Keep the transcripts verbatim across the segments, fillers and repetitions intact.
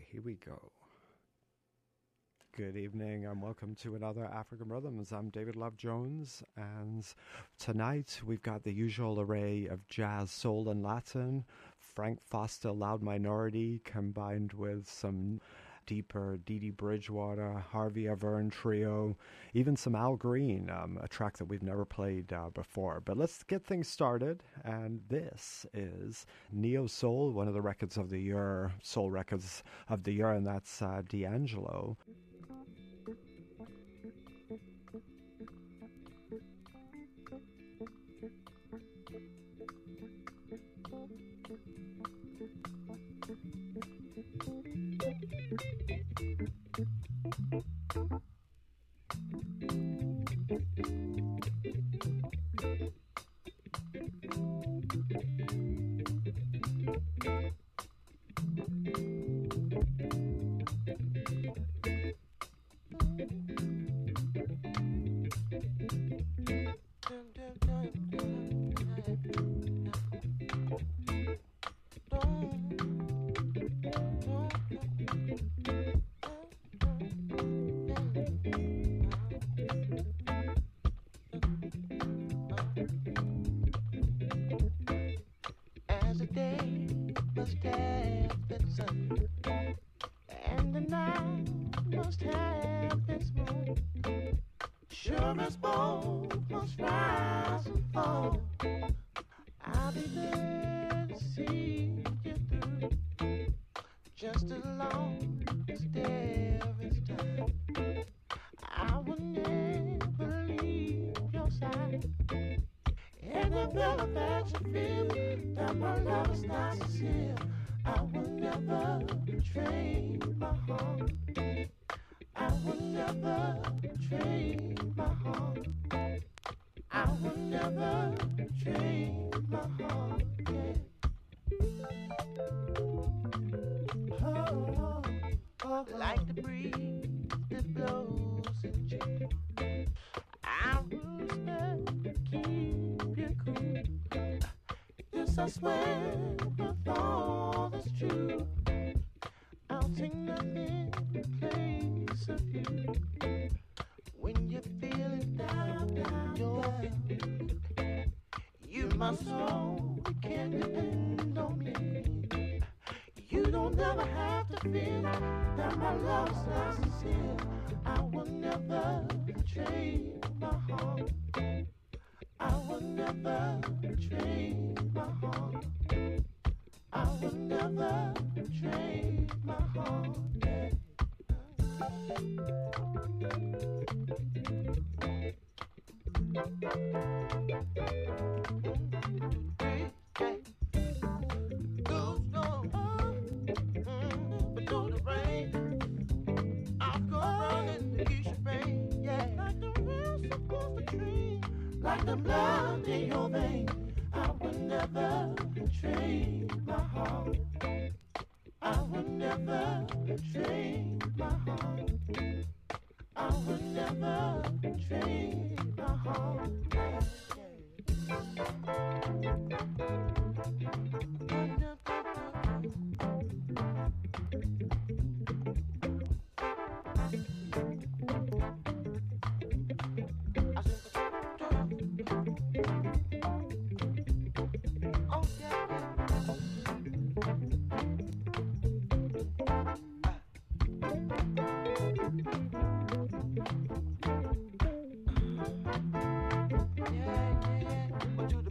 Here we go. Good evening and welcome to another African Rhythms. I'm David Love Jones, and tonight we've got the usual array of jazz, soul, and Latin. Frank Foster, Loud Minority, combined with some deeper Dee Dee Bridgewater, Harvey Avern Trio, even some Al Green, um, a track that we've never played uh, before. But let's get things started, and this is Neo Soul, one of the records of the year, soul records of the year, and that's uh, D'Angelo.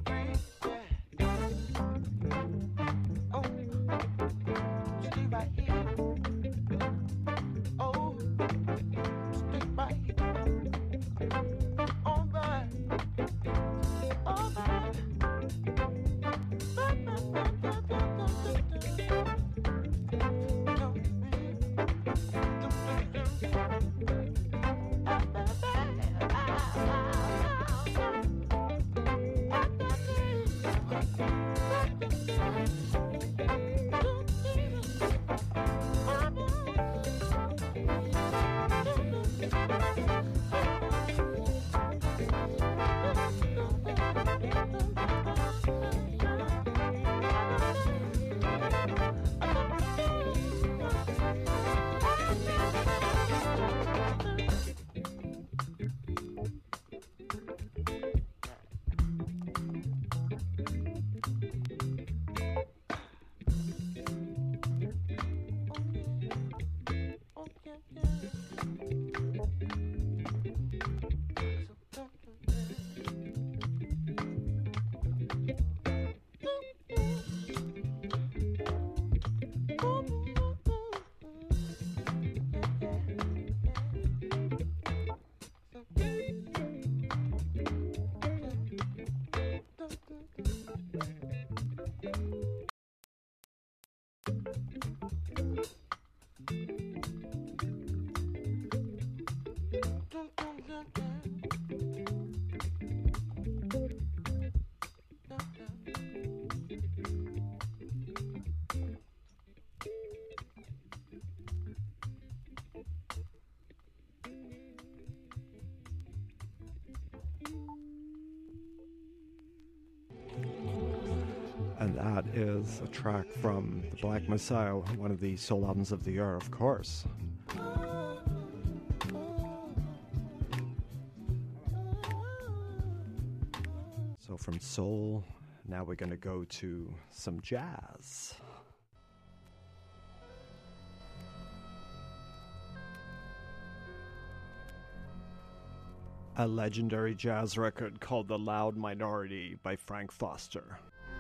Right here. And that is a track from The Black Messiah, one of the soul albums of the year, of course. So from soul, now we're going to go to some jazz. A legendary jazz record called The Loud Minority by Frank Foster.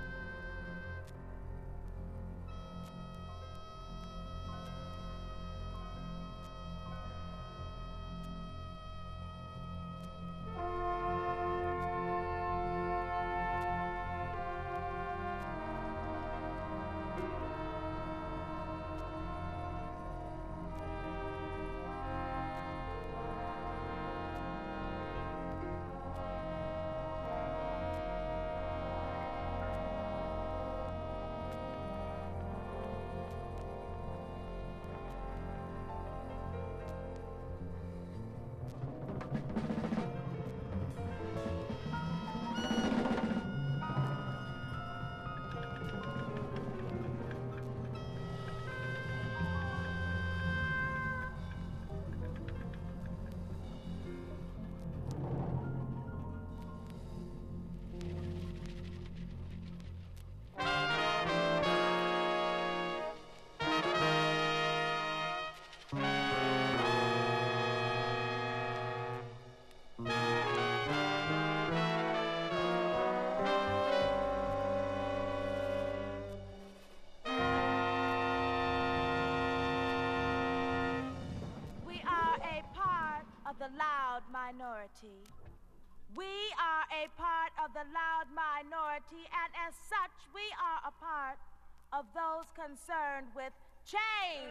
The loud minority. We are a part of the loud minority, and as such, we are a part of those concerned with change.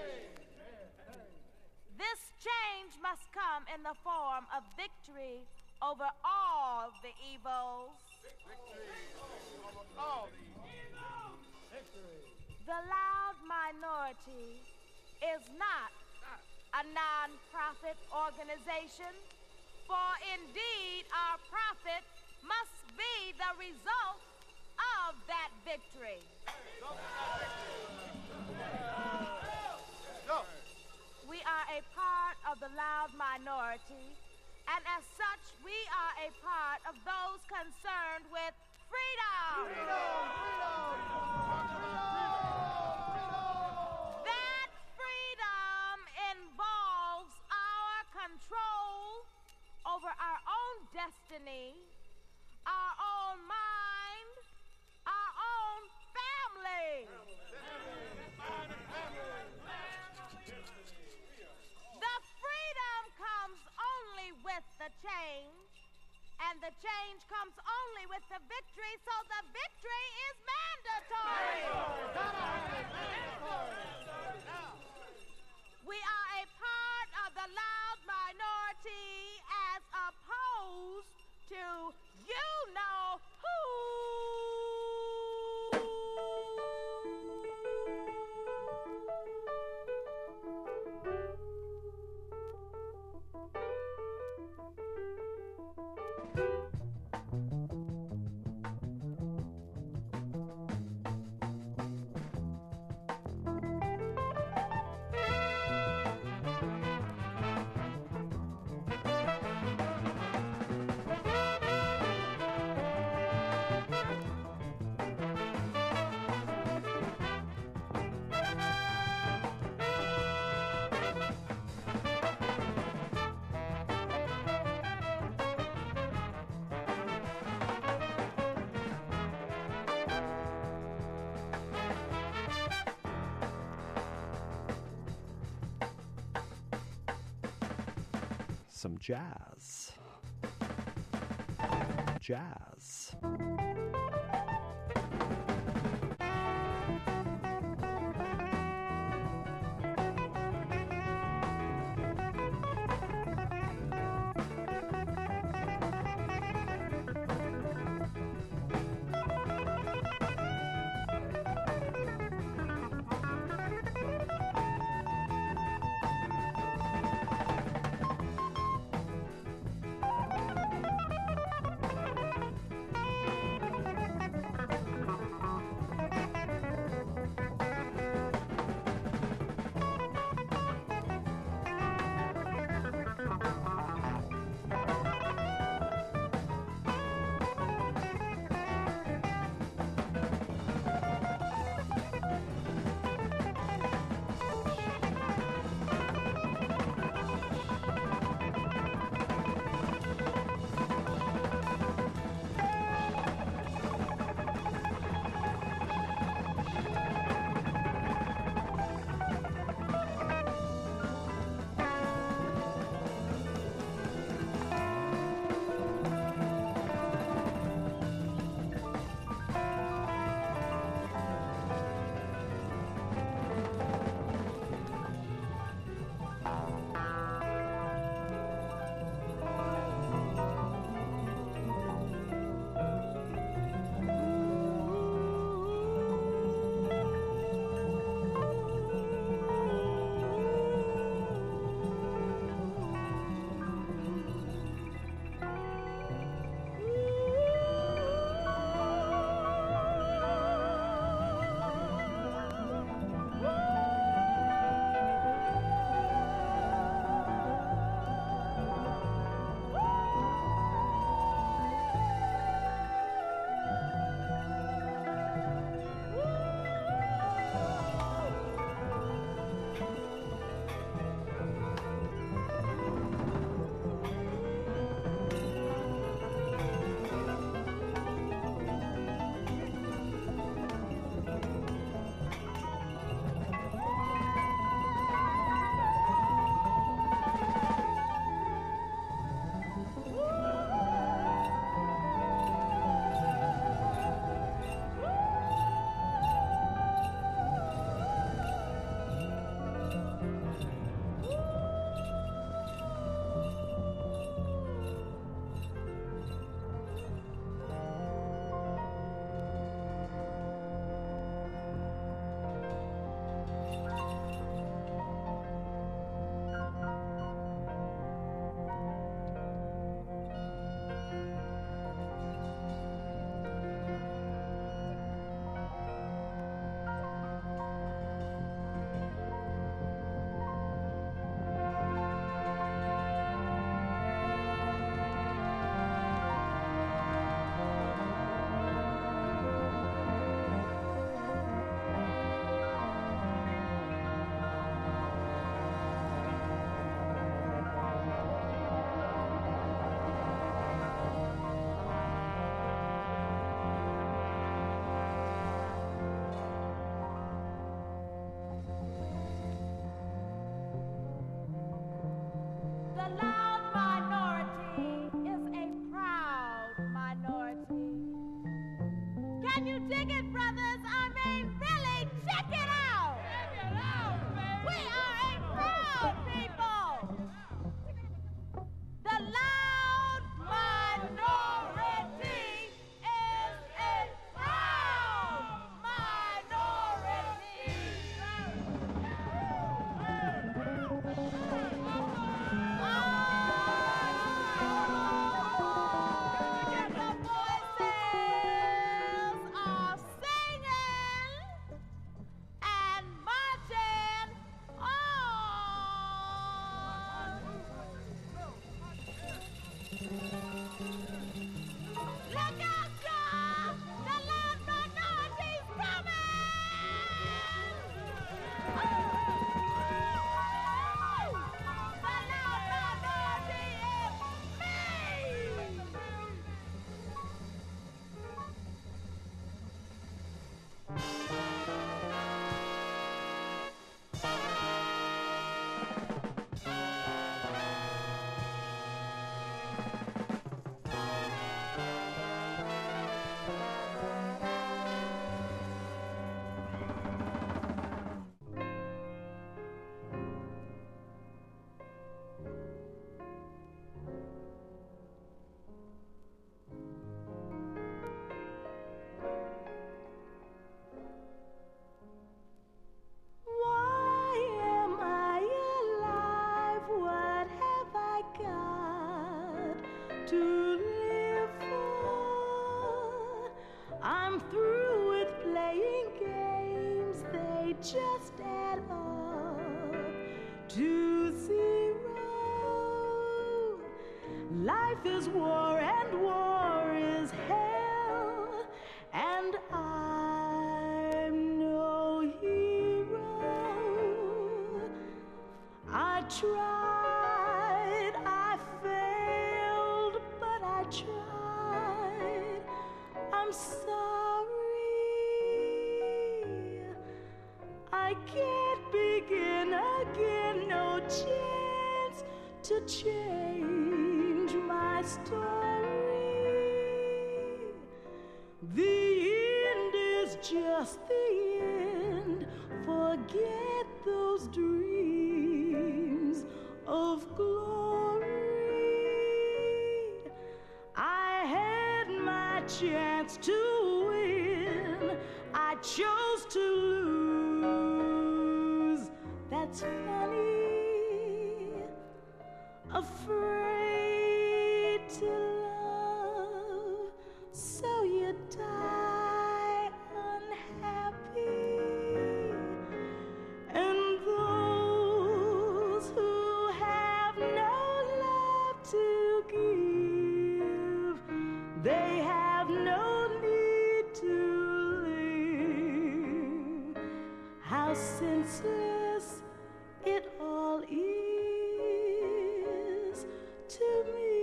This change must come in the form of victory over all the evils. Victory over all the evils. The loud minority is not a non-profit organization, for indeed our profit must be the result of that victory. We are a part of the loud minority, and as such, we are a part of those concerned with freedom. Freedom! Freedom! That freedom involves our control over our own destiny, our own mind, our own family. The freedom comes only with the change, and the change comes only with the victory, so the victory is mandatory. We are a part of the loud minority as opposed to you know who. Some jazz. Jazz. to live for. I'm through with playing games, they just add up to zero. Life is war and war is hell, and I'm no hero. I tried, I failed, but I tried. I'm sorry, I can't begin again, no chance to change my story. The end is just the end, forget those dreams of glory. I had my chance to win, I chose to lose. That's funny, afraid to love, so you die unhappy. And those who have no love to give, they have no need to live. How senseless it all is to me.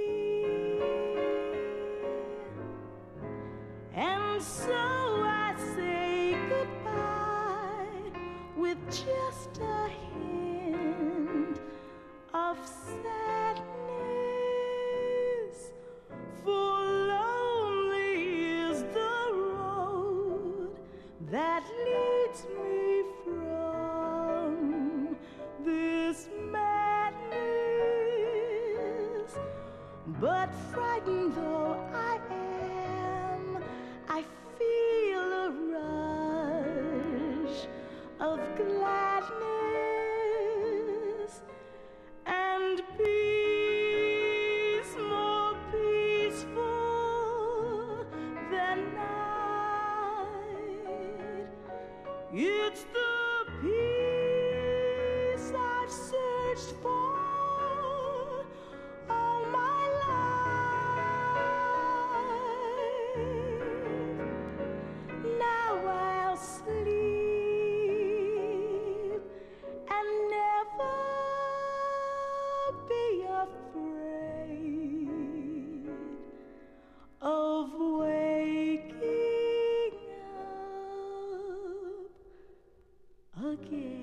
And so I say goodbye with just a hint of sadness, for lonely is the road that leads me from this madness. But frightened though I am, I feel a rush of gladness and peace more peaceful than night. It's the peace I've searched for all my life. Now I'll sleep and never be afraid of waking up again.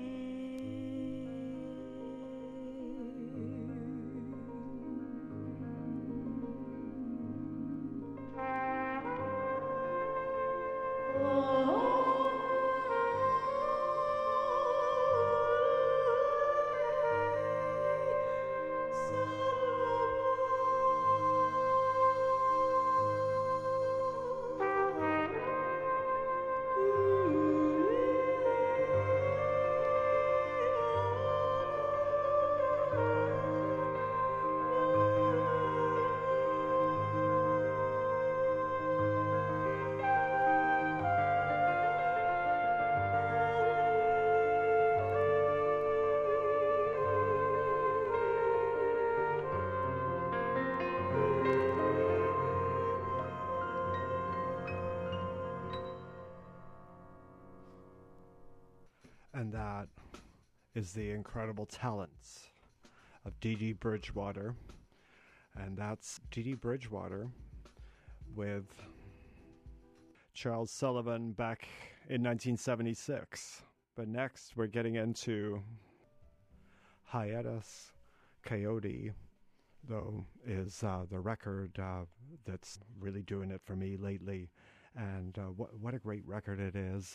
And that is the incredible talents of Dee Dee Bridgewater. And that's Dee Dee Bridgewater with Charles Sullivan back in nineteen seventy-six. But next we're getting into Hiatus Coyote, though, is uh, the record uh, that's really doing it for me lately. And uh, what, what a great record it is.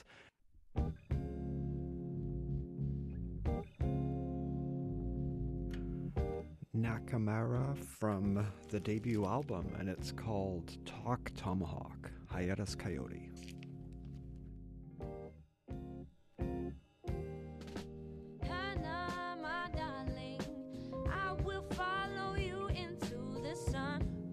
Nakamura from the debut album, and it's called Talk Tomahawk, Hiatus Coyote. Hannah, my darling, I will follow you into the sun.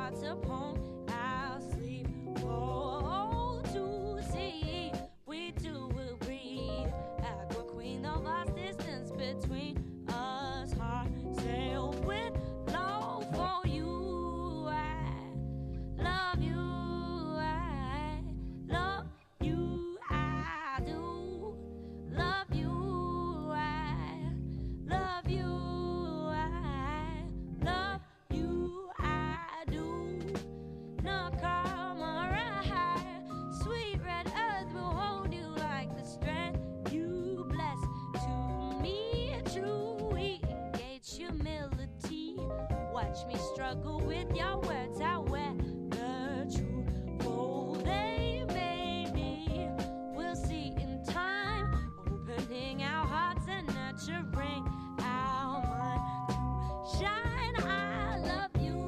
hearts upon our sleep. Oh, to see we two will breathe like a queen of vast distance between us. Heart sail with love for you. I love you. I love you. I do love you. I love you. I love you. I do. No come around. Sweet red earth will hold you like the strength you bless to me. True, engage humility. Watch me struggle with your words. I wear the truth. Oh, they may be. We'll see in time. Opening our hearts and nurturing our mind to shine. I love you.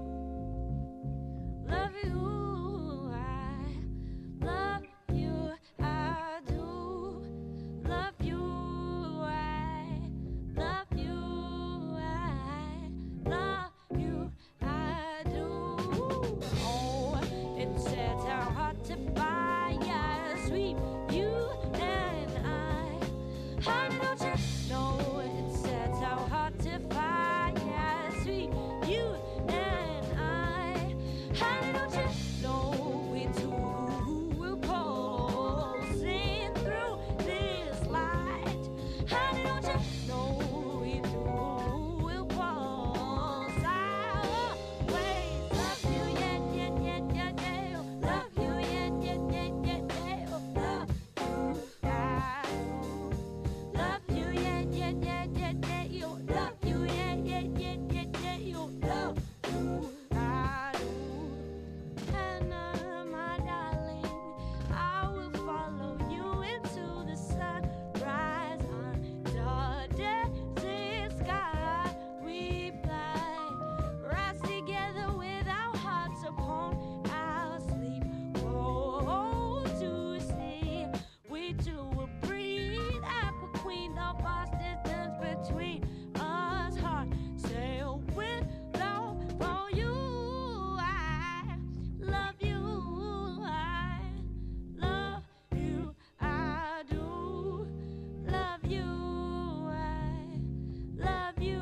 Love you. I love you. I do. Love you. I love you. I love you. I do. Oh, it sets our heart to fire. Sweet you and I. Honey, don't you know it sets our heart to fire? Sweet you and I. Honey, don't you know we two will pulsing through this light? Honey, don't you know we two will pulse? I always love you, yeah, yeah, yeah, yeah, yeah. Love you, yeah, yeah, yeah, yeah, yeah. Love you, I love you, yeah, yeah, yeah, yeah, yeah. You love you, yeah, yeah, yeah, yeah, yeah. You love you, I do. And uh, my darling, I will follow you into the sunrise under desert sky. We fly, rise together with our hearts upon our sleep. Oh, to see we two will breathe aqua queen, the vast distance between us. Heart sail with love for you. I love you. I love you. I do love you. I love you.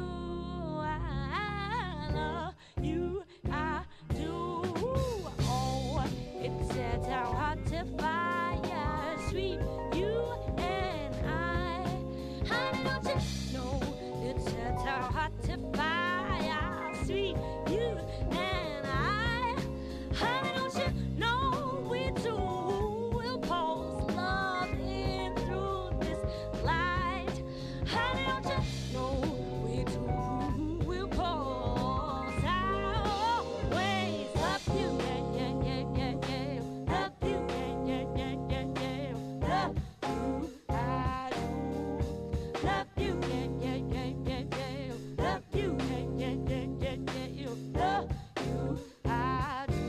I love you. I do. Oh, it sets our heart to fire. Sweet you and I. Honey, don't you know it sets our heart to fire? Sweet you and I. Honey, don't you know we two will pulse love in through this light? Honey, don't you know we two will pulse? I always love you, yeah, yeah, yeah, yeah, yeah. Love you, yeah, yeah, yeah, yeah, yeah. Love you, I do. Love you, yeah, yeah, yeah, yeah, yeah. Love you, yeah, yeah, yeah, yeah, yeah. You love you, I do.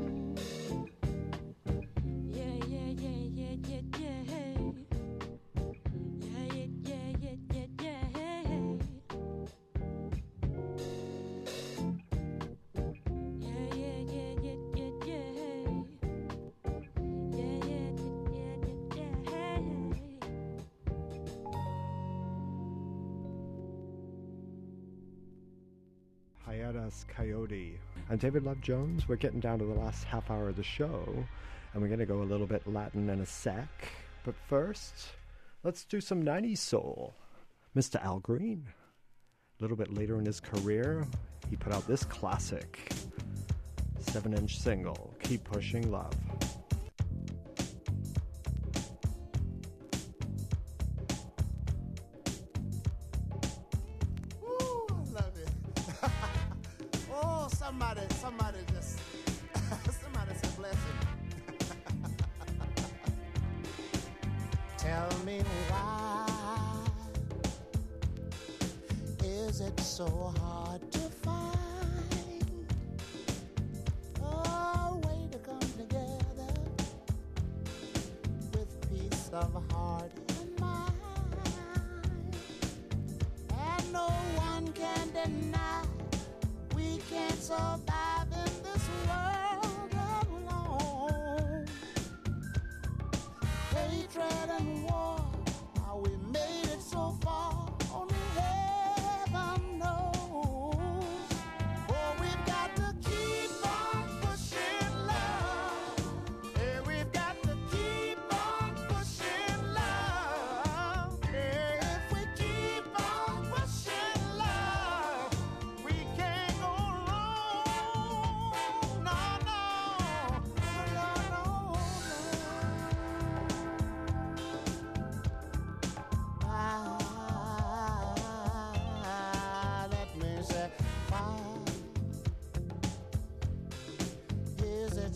Yeah, yeah, yeah, yeah, yeah, yeah. Yeah, yeah, yeah, yeah, yeah, yeah. Yeah, yeah, yeah, yeah, yeah, yeah. Yeah, yeah, yeah, yeah, yeah, yeah. Hiatus Coyote. I'm David Love Jones. We're getting down to the last half hour of the show, and we're going to go a little bit Latin in a sec. But first, let's do some nineties soul. Mister Al Green. A little bit later in his career, he put out this classic seven-inch single, Keep Pushing Love. Ooh, I love it. Oh, somebody, somebody just, somebody said bless him. Tell me why is it so hard to find a way to come together with peace of heart and mind? And no one can deny we can't survive in this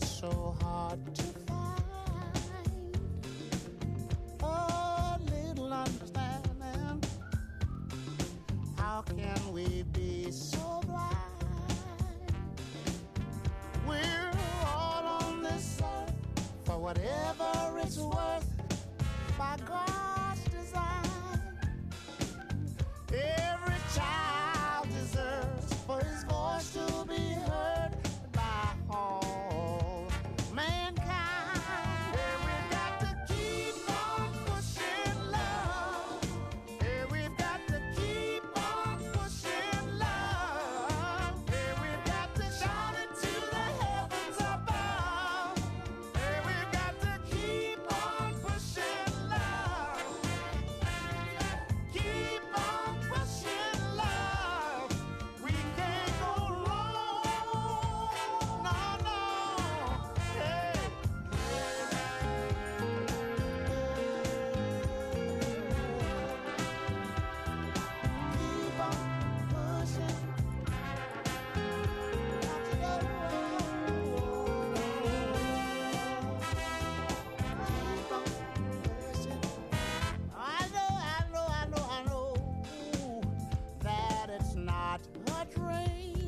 so hard to find. Oh, little understanding. How can we be so blind? We're all on this earth for whatever it's worth by God's design. Every child deserves for his voice to be heard by all mankind. Yeah, we've got to keep on pushing love. Yeah, we've got to keep on pushing love. Yeah, we've got to shout it to the heavens above. Yeah, we've got to keep on pushing love. Keep on pushing love. We can't go wrong. No, no. Hey. Keep on pushing. Keep on pushing. I know, I know, I know, I know that it's not a dream.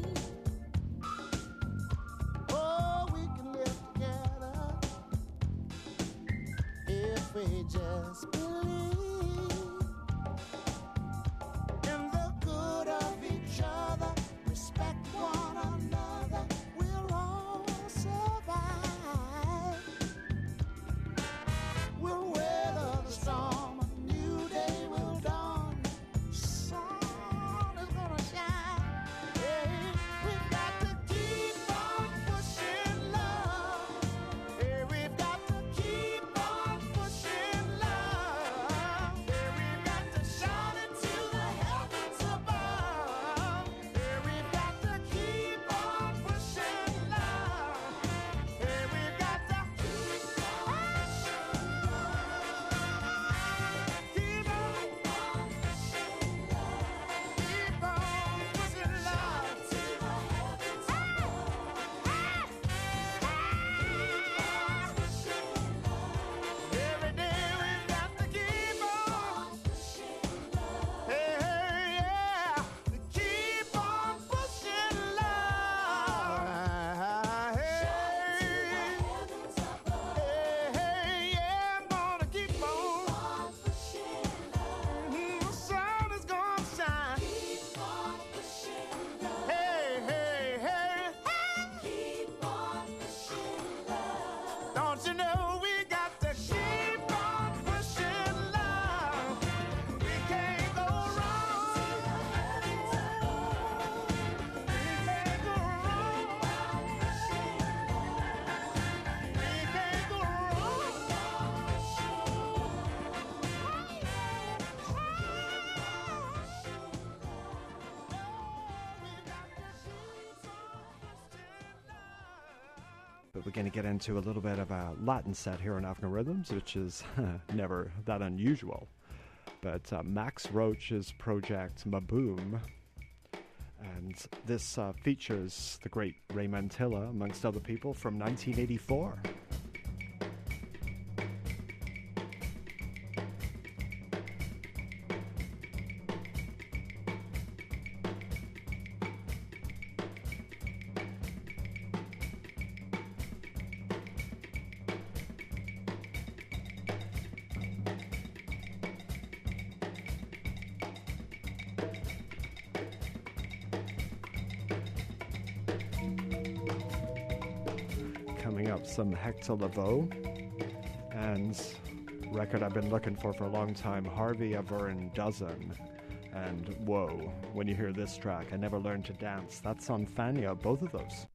Oh, we can live together if we just believe in the good of each other, respect one another, we'll all survive. We'll weather the storm, a new day will dawn, sun is gonna shine. Hey, we've got to keep on pushing love. Hey, we've got to keep on pushing love. Hey, we've got to shout it to the heavens above. Hey, we've got to keep on pushing love. Hey, we've got to keep on pushing love. Keep on pushing love. Keep on pushing love to the heavens above. Every day we've got to keep on pushing love. Hey, hey, yeah, keep on pushing love. Hey, hey, hey, yeah, I'm gonna keep on pushing love. The sun is gonna shine. Keep on pushing love. Hey, hey, hey, keep on pushing love. Don't you know we got to keep on pushing love? We can't go wrong. We can't go wrong. We can't go But we're going to get into a little bit of a Latin set here on African Rhythms, which is never that unusual. But uh, Max Roach's project Maboom, and this uh, features the great Ray Mantilla, amongst other people, from nineteen eighty-four. Coming up, some Hector Lavoe, and record I've been looking for for a long time, Harvey Avern Dozen. And whoa, when you hear this track, I Never Learned to Dance, that's on Fania, both of those.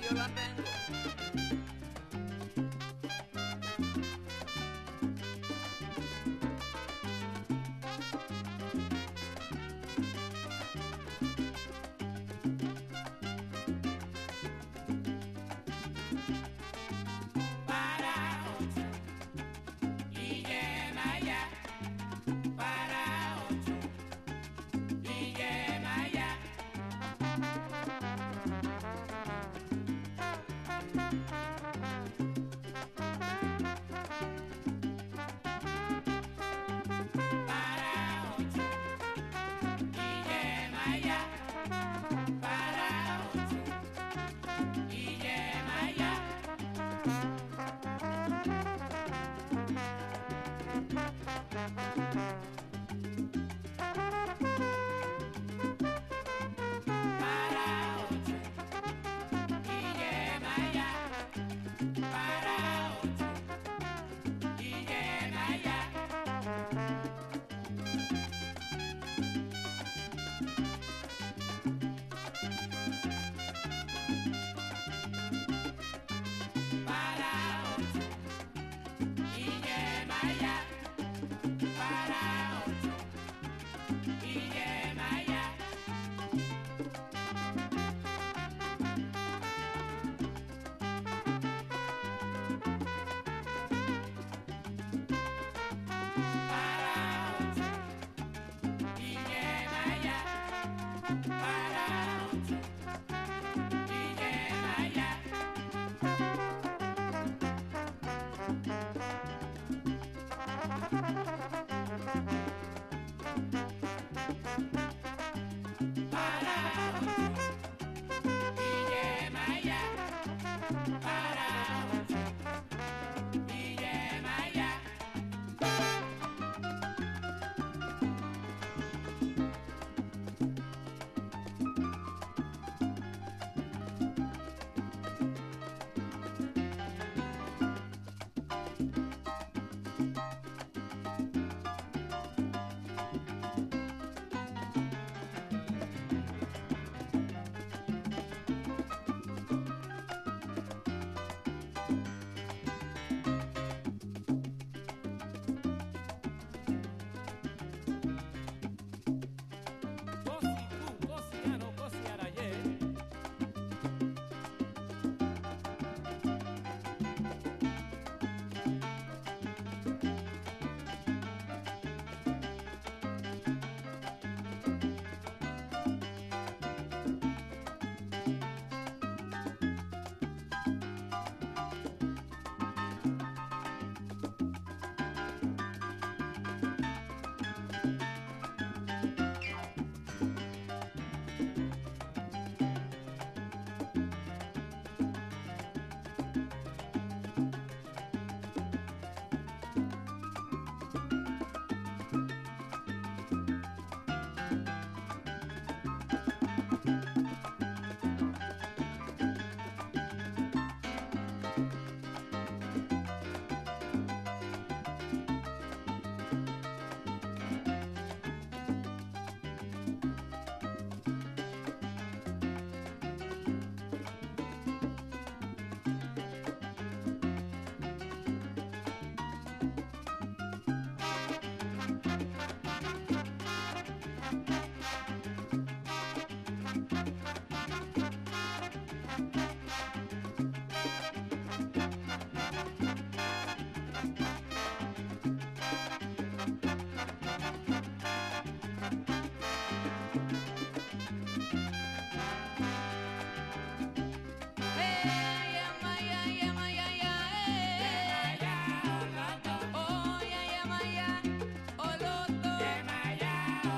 yo la tengo.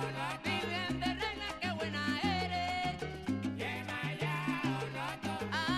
Ah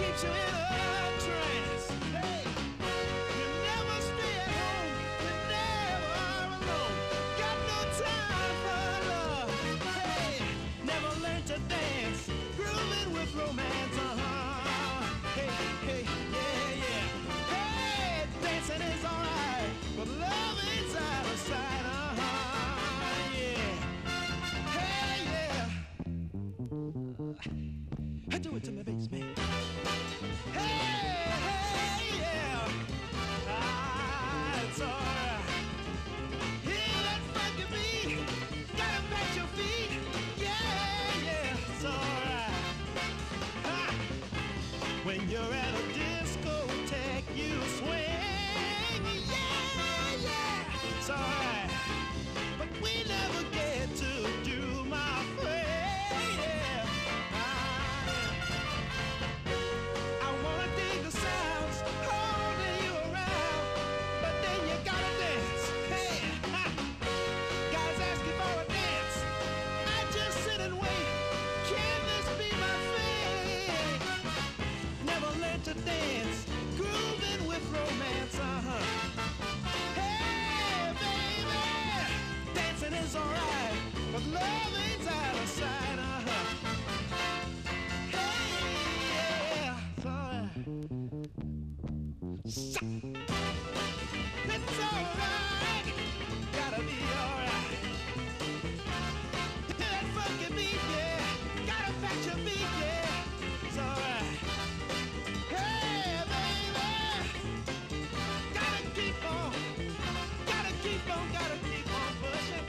keeps you in a trance. Hey, you never stay at home, you never are alone. Got no time for love. Hey, never learn to dance, grooving with romance. Uh-huh. Hey, hey, yeah, yeah. Hey, dancing is alright, but love is out of sight. Uh-huh, yeah. Hey, yeah. Do it to me, bass man. Hey, hey, yeah. Ah, it's alright. Hear that funky beat? Gotta pat your feet. Yeah, yeah, it's alright. Ha! When you're at a discotheque, you swing. Yeah, yeah, it's alright. But we never get to do my thing. Yeah. I wanna dig the sounds, holding you around, but then you gotta dance. Hey, ha. Guys ask you for a dance, I just sit and wait. Can this be my thing? Never learned to dance, grooving with romance. Uh-huh. Hey, baby, dancing is alright, but love ain't out of sight. Uh-huh. Hey, yeah, it's alright. It's alright, gotta be alright. That funky beat, yeah, gotta patch your beat, yeah, it's alright. Hey, baby, gotta keep on, gotta keep on, gotta keep on pushing.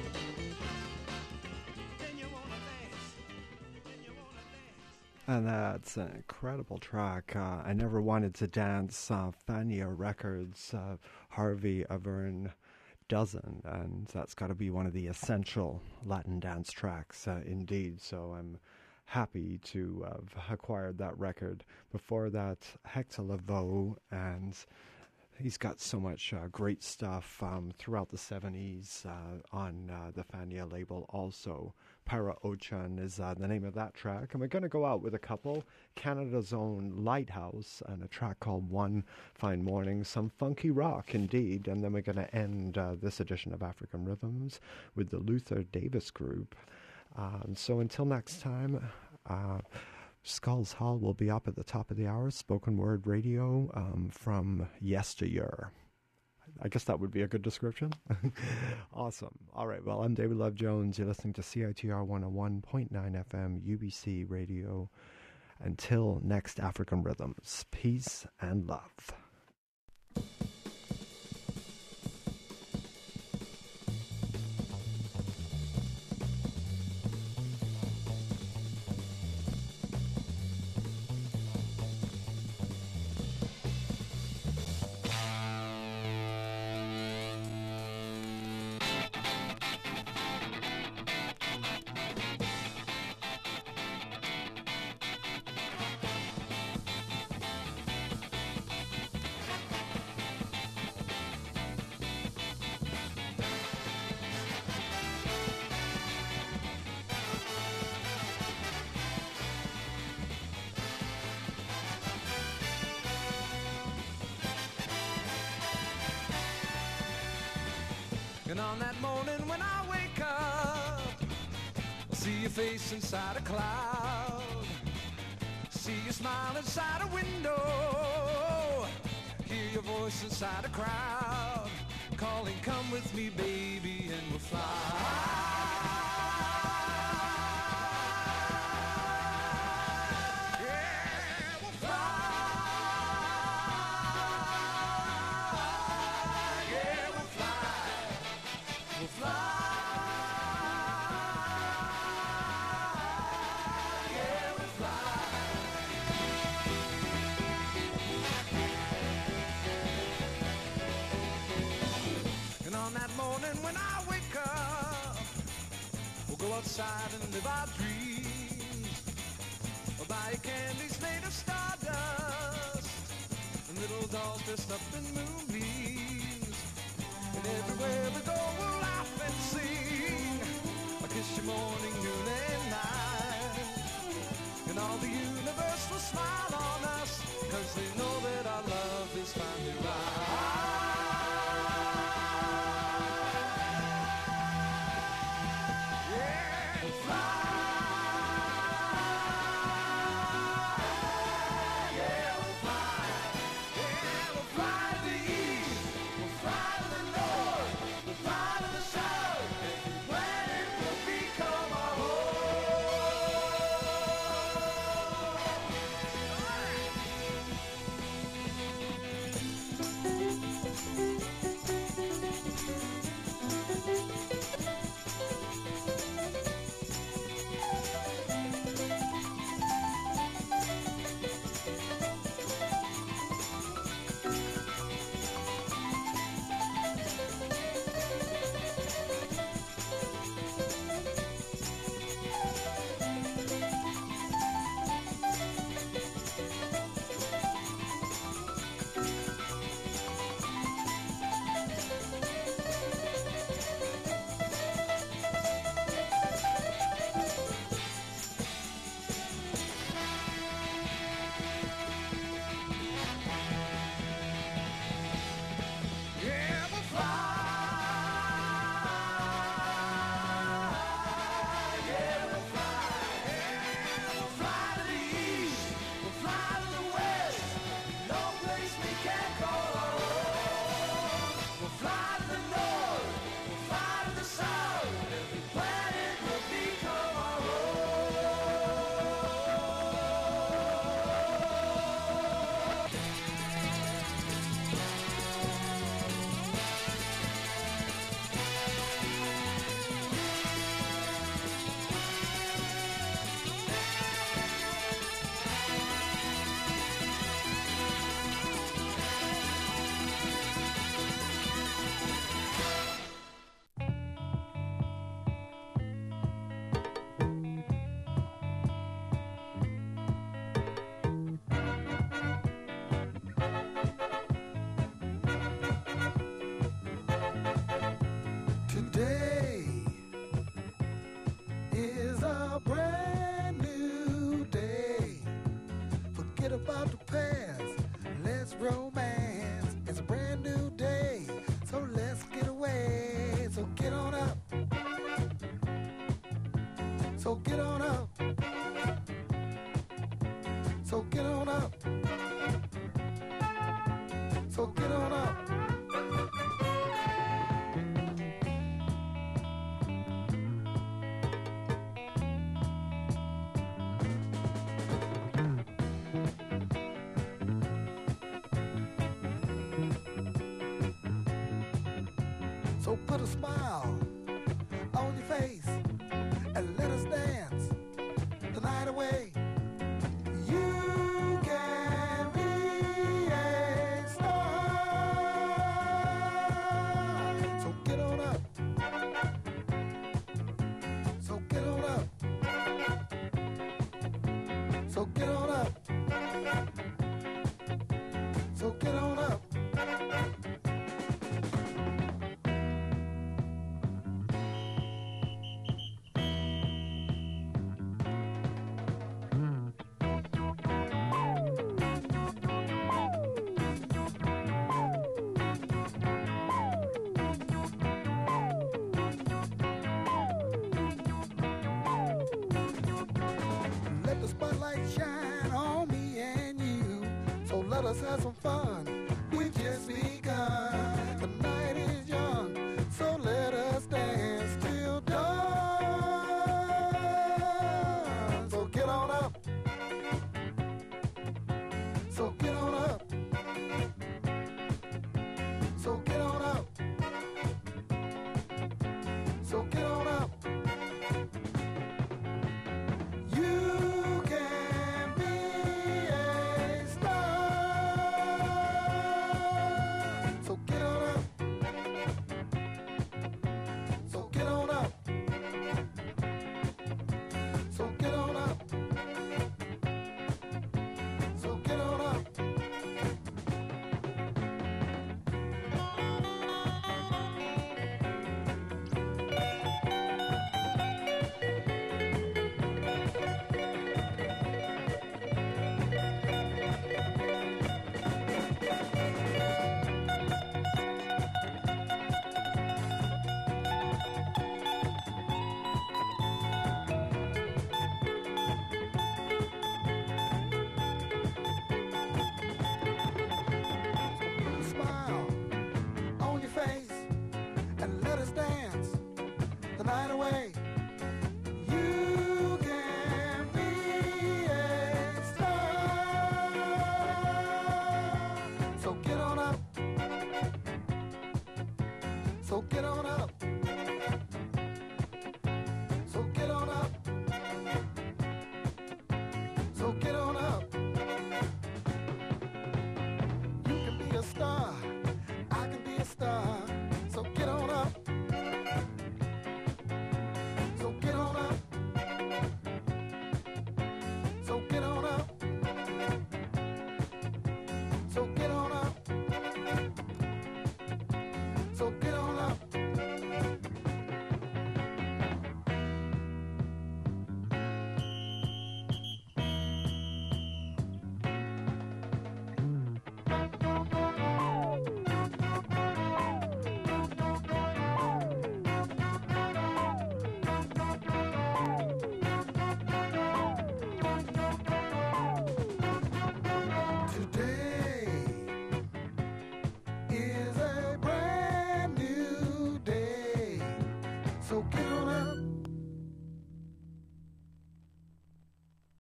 Then you wanna dance, then you wanna dance. And that's an incredible track. Uh, I Never Wanted to Dance, uh, Fania Records, uh, Harvey Avern Dozen. And that's got to be one of the essential Latin dance tracks, uh, indeed. So I'm happy to have acquired that record. Before that, Hector Lavoe, and he's got so much uh, great stuff um, throughout the seventies uh, on uh, the Fania label also. Para Ochan is uh, the name of that track. And we're going to go out with a couple. Canada's Own Lighthouse and a track called One Fine Morning. Some funky rock, indeed. And then we're going to end uh, this edition of African Rhythms with the Luther Davis Group. Um, so until next time, uh, Skulls Hall will be up at the top of the hour. Spoken word radio um, from yesteryear. I guess that would be a good description. Awesome. All right. Well, I'm David Love Jones. You're listening to C I T R one oh one point nine F M, U B C Radio. Until next African Rhythms, peace and love. And on that morning when I wake up, I see your face inside a cloud. See you smile inside a window. Hear your voice inside a crowd. Calling, come with me, baby, and we'll fly. Outside and live our dreams. Or buy candies made of stardust and little dolls dressed up in moonbeams. And everywhere we go we'll laugh and sing. I kiss you morning, noon and night. And all the universe will smile on us. forget about the past. Let's romance. It's a brand new day, so let's get away. So get on up. So get on up. So get on up. So get on up. So put a smile on your face and let us dance the night away. You can be a star. So get on up. So get on up. So get on up. So get on up. Let the spotlight shine on me and you. So let us have some fun. We just be